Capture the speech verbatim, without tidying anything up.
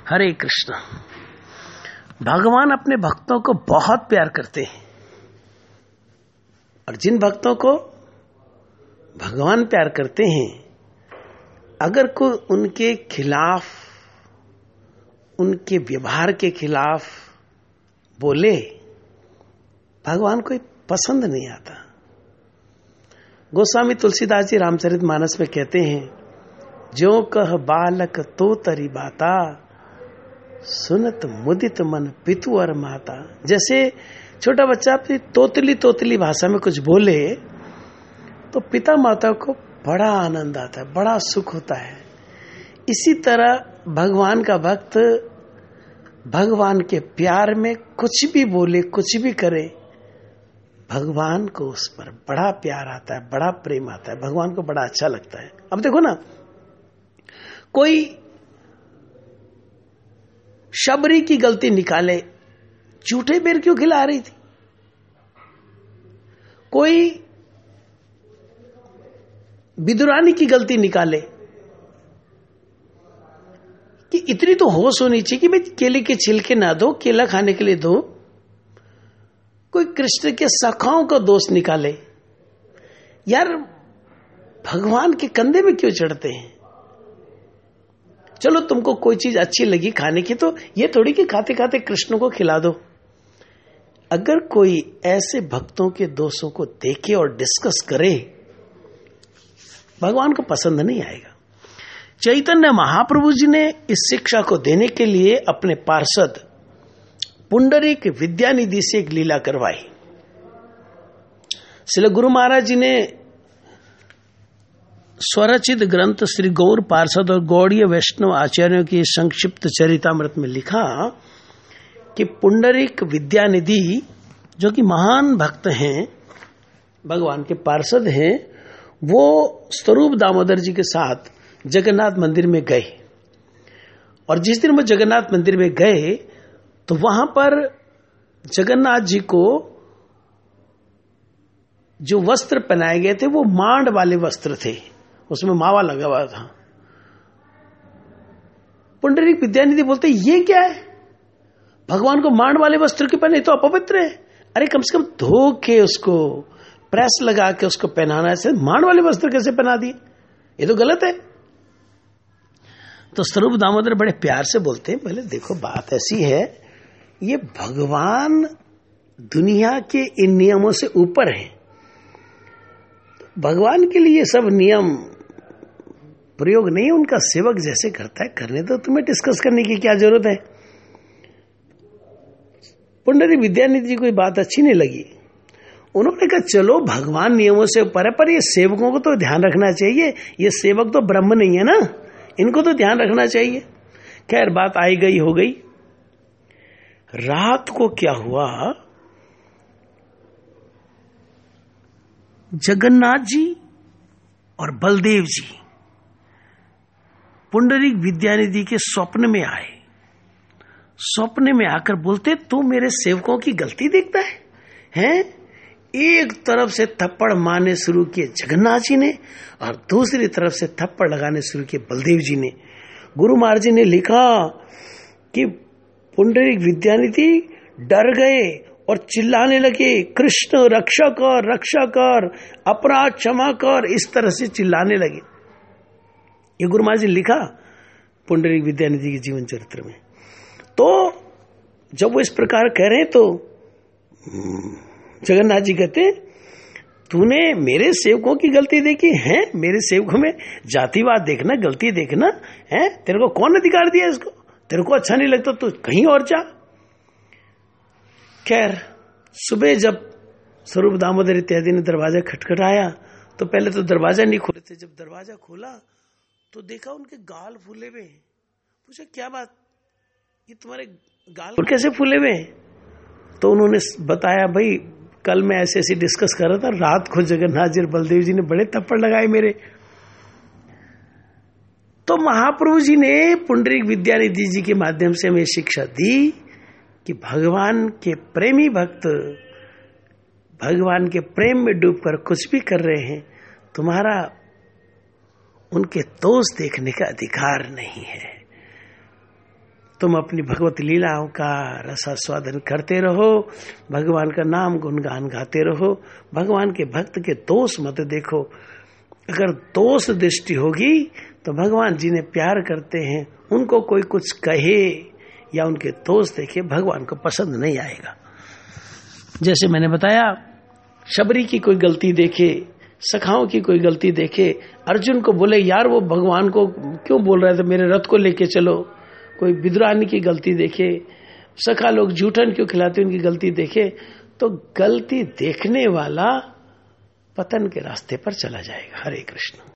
हरे कृष्ण। भगवान अपने भक्तों को बहुत प्यार करते हैं और जिन भक्तों को भगवान प्यार करते हैं, अगर कोई उनके खिलाफ, उनके व्यवहार के खिलाफ बोले, भगवान को पसंद नहीं आता। गोस्वामी तुलसीदास जी रामचरितमानस में कहते हैं, ज्यों कह बालक तो तरी बाता, सुनत मुदित मन पितु और माता। जैसे छोटा बच्चा अपनी तोतली तोतली भाषा में कुछ बोले तो पिता माता को बड़ा आनंद आता है, बड़ा सुख होता है। इसी तरह भगवान का भक्त भगवान के प्यार में कुछ भी बोले, कुछ भी करे, भगवान को उस पर बड़ा प्यार आता है, बड़ा प्रेम आता है, भगवान को बड़ा अच्छा लगता है। अब देखो ना, कोई शबरी की गलती निकाले, झूठे बेर क्यों खिला रही थी? कोई विदुरानी की गलती निकाले कि इतनी तो होश होनी चाहिए कि भाई केले के छिलके ना दो, केला खाने के लिए दो। कोई कृष्ण के सखाओं का दोष निकाले, यार भगवान के कंधे में क्यों चढ़ते हैं? चलो तुमको कोई चीज अच्छी लगी खाने की, तो ये थोड़ी कि खाते खाते कृष्ण को खिला दो। अगर कोई ऐसे भक्तों के दोषों को देखे और डिस्कस करे, भगवान को पसंद नहीं आएगा। चैतन्य महाप्रभु जी ने इस शिक्षा को देने के लिए अपने पार्षद पुंडरीक विद्यानिधि से एक लीला करवाई। श्री गुरु महाराज जी ने स्वरचित ग्रंथ श्री गौर पार्षद और गौड़ीय वैष्णव आचार्यों की संक्षिप्त चरितामृत में लिखा कि पुंडरीक विद्यानिधि, जो कि महान भक्त हैं, भगवान के पार्षद हैं, वो स्वरूप दामोदर जी के साथ जगन्नाथ मंदिर में गए। और जिस दिन वो जगन्नाथ मंदिर में गए तो वहां पर जगन्नाथ जी को जो वस्त्र पहनाए गए थे वो मांड वाले वस्त्र थे, उसमें मावा लगा हुआ था। पुंडरीक विद्यानिधि बोलते, ये क्या है? भगवान को मांड वाले वस्त्र के पहने तो अपवित्र है। अरे कम से कम धो के उसको प्रेस लगा के उसको पहनाना, ऐसे मांड वाले वस्त्र कैसे पहना दिए? ये तो गलत है। तो स्वरूप दामोदर बड़े प्यार से बोलते हैं, पहले देखो बात ऐसी है, ये भगवान दुनिया के इन नियमों से ऊपर है। भगवान के लिए सब नियम प्रयोग नहीं, उनका सेवक जैसे करता है करने दो, तुम्हें डिस्कस करने की क्या जरूरत है? पुंडरीक विद्यानिधि जी को ये बात अच्छी नहीं लगी। उन्होंने कहा चलो भगवान नियमों से ऊपर है, पर ये सेवकों को तो ध्यान रखना चाहिए, ये सेवक तो ब्रह्म नहीं है ना, इनको तो ध्यान रखना चाहिए। खैर बात आई गई हो गई। रात को क्या हुआ, जगन्नाथ जी और बलदेव जी पुंडरीक विद्यानिधि के स्वप्न में आए। स्वप्न में आकर बोलते, तू मेरे सेवकों की गलती देखता है हैं? एक तरफ से थप्पड़ मारने शुरू किए जगन्नाथ जी ने और दूसरी तरफ से थप्पड़ लगाने शुरू किए बलदेव जी ने। गुरु महाराज जी ने लिखा कि पुंडरीक विद्यानिधि डर गए और चिल्लाने लगे, कृष्ण रक्षा कर, रक्षा कर, अपराध क्षमा कर, इस तरह से चिल्लाने लगे। ये गुरु महाराज जी ने लिखा पुंडरीक विद्यानिधि के जीवन चरित्र में। तो जब वो इस प्रकार कह रहे हैं तो जगन्नाथ जी कहते, तूने मेरे सेवकों की गलती देखी है? मेरे सेवकों में जातिवाद देखना, गलती देखना है? तेरे को कौन अधिकार दिया इसको? तेरे को अच्छा नहीं लगता तो कहीं और जा। खैर सुबह जब स्वरूप दामोदर इत्यादि ने दरवाजा खटखटाया तो पहले तो दरवाजा नहीं खोले थे। जब दरवाजा खोला तो देखा उनके गाल फूले हुए। पूछा क्या बात, ये तुम्हारे गाल कैसे फूले हुए? तो उन्होंने बताया, भाई कल मैं ऐसे ऐसे डिस्कस कर रहा था, रात को जगन्नाथ जी और बलदेव जी ने बड़े थप्पड़ लगाए मेरे। तो महाप्रभु जी ने पुंडरीक विद्यानिधि जी के माध्यम से हमें शिक्षा दी कि भगवान के प्रेमी भक्त भगवान के प्रेम में डूबकर कुछ भी कर रहे हैं, तुम्हारा उनके दोष देखने का अधिकार नहीं है। तुम अपनी भगवत लीलाओं का रसास्वादन करते रहो, भगवान का नाम गुणगान गाते रहो, भगवान के भक्त के दोष मत देखो। अगर दोष दृष्टि होगी तो भगवान जिन्हें प्यार करते हैं उनको कोई कुछ कहे या उनके दोष देखे, भगवान को पसंद नहीं आएगा। जैसे मैंने बताया, शबरी की कोई गलती देखे, सखाओं की कोई गलती देखे, अर्जुन को बोले यार वो भगवान को क्यों बोल रहे थे, मेरे रथ को लेके चलो। कोई विद्रानी की गलती देखे, सखा लोग जूठन क्यों खिलाते उनकी गलती देखे, तो गलती देखने वाला पतन के रास्ते पर चला जाएगा। हरे कृष्ण।